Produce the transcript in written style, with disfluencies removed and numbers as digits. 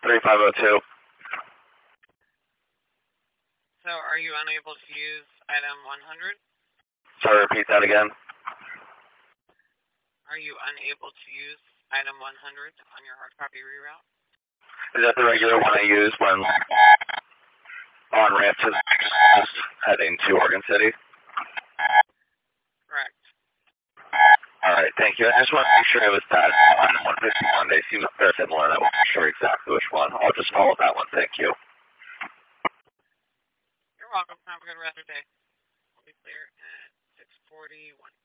3502. So are you unable to use item 100? Sorry, repeat that again. Are you unable to use item 100 on your hard copy reroute? Is that the regular one I use when on ramp to heading to Oregon City? Correct. Alright, thank you. I just want to make sure it was that on 151. They seem very similar, and I wasn't sure exactly which one. I'll just follow that one. Thank you. You're welcome. Have a good rest of the day. We'll be clear at 6:41.